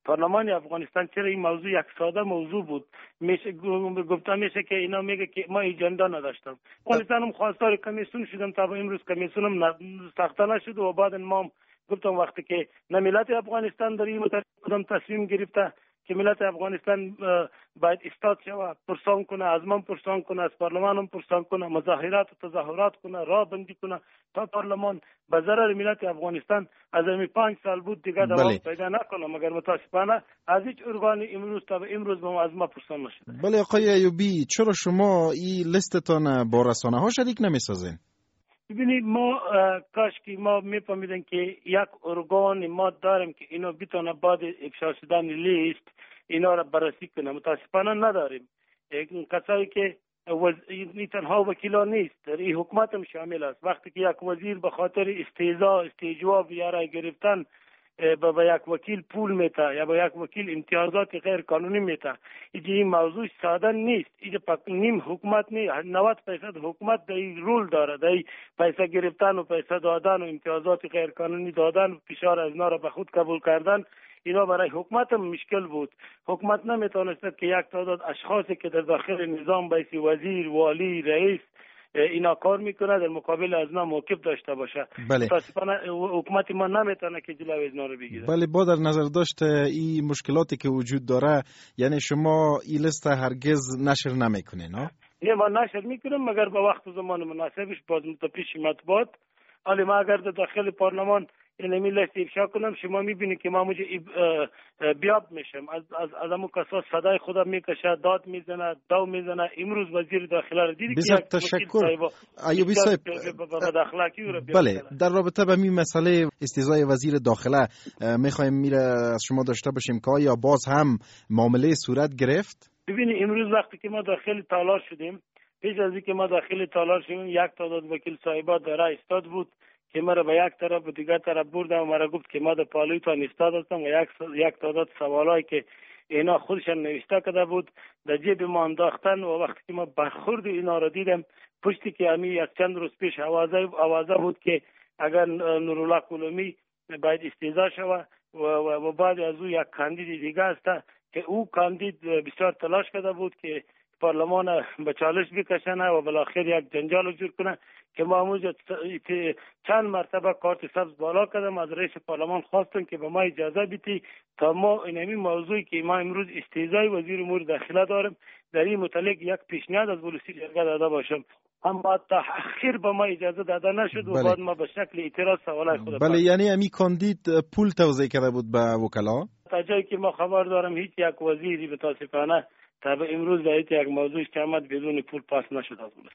پارلمان افغانستان چرا این موضوع یک ساده موضوع بود میشه گفته میشه که اینا میگه که ما اجندا نداشتم. افغانستان هم خواستار کمیسیون شدم تا امروز کمیسیون هم ساخته نشد و بعد ما گفتم وقتی که نه ملت افغانستان در این کدام تصمیم گرفته که ملت افغانستان باید استاد شود، پرسان کنه، از من پرسان کنه، از پارلمان هم پرسان کنه، مظاهرات و تظاهرات کنه، راه بندی کنه تا پارلمان به ضرر ملت افغانستان از این 5 سال بود دیگه دوام پیدا نکنه. مگر متاسفانه از هیچ ارگان امروز تا امروز به از ما پرسان نشده. بله آقای ایوبی، چرا شما این لیستتان با رسانه ها شریک نمیسازین؟ ببینید ما کاش که ما میفهمیدن که یک ارگان ما داریم که اینو بتونه بعد افشا شدن لیست اینا را بررسی کنه. متاسفانه نداریم. کسایی که تنها وکیلان نیست، در این حکومت هم شامل است. وقتی که یک وزیر به خاطر استهزا بیاره گرفتن به یک وکیل پول میته یا به یک وکیل امتیازات غیر قانونی میته، این موضوع ساده نیست. این نیم حکومت نیست، 90% حکومت در این رول داره، در پیسه گرفتن و پیسه دادن و امتیازات غیر قانونی دادن و فشار از اینا را به خود قبول کردن. اینا برای حکومت هم مشکل بود. حکومت نمیتونست که یک تعداد اشخاصی که در داخل نظام بایست وزیر، والی، رئیس اینا کار میکنه در مقابل از اینا موقف داشته باشه. متاسفانه حکومت ما نمیتونه که جلوی اینا رو بگیره. بله، با در نظر داشت این مشکلاتی که وجود داره، یعنی شما این لیست هرگز نشر نمیکنین؟ نه، ما نشر میکنیم مگر به وقت و زمان مناسبش باز پیش مطبوعات. حالا ما اگر در داخل پارلمان اینمی لیست افشا کنم، شما میبینید که ما موجه بیاب میشم از همون کسا صدای خودم میکشه، داد میزنه، دو میزنه. امروز وزیر داخله رو دیدی که یک تشکر ایوبی صاحب بله، در رابطه با این مسئله استیضای وزیر داخله میخوایم میره از شما داشته باشیم که آیا باز هم معامله صورت گرفت؟ ببینید امروز وقتی که ما داخل تالار شدیم، پیش از اینکه ما داخل تالار شدیم یک تعداد وکیل صاحبات داره استاد بود که مرا به یک طرف و دیگر طرف بردم و مرا گفت که ما در پالویتان استاد هستم و یک تعداد سوالایی که اینا خودشان نوشته کرده بود در جیب ما انداختن و وقتی که ما برخورد اینا را دیدم پشتی که همی از چند روز پیش آوازه بود که اگر نورالله کولومی باید استیضا شود و بعد از او یک کاندید دیگه است که او کاندید بسیار تلاش کرده بود که پارلمان به چالش بکشنه و بالاخره یک جنجال جور کنه که ما موجود چند مرتبه کارت سبز بالا کردم. از رئیس پارلمان خواستم که به ما اجازه بدی تا ما اینمی موضوعی که ما امروز استیضای وزیر امور داخله دارم در این متعلق یک پیشنهاد از ولسی جرگه داده باشم، اما تا اخیر به ما اجازه داده نشد و بعد ما به شکل اعتراض سوالای خود بله، یعنی امی کاندید پول توزیع کرده بود به وکلا؟ تا جایی که ما خبر دارم هیچ یک وزیری متاسفانه تا به امروز در یک موضوع که آمد بدون پول پاس نشد از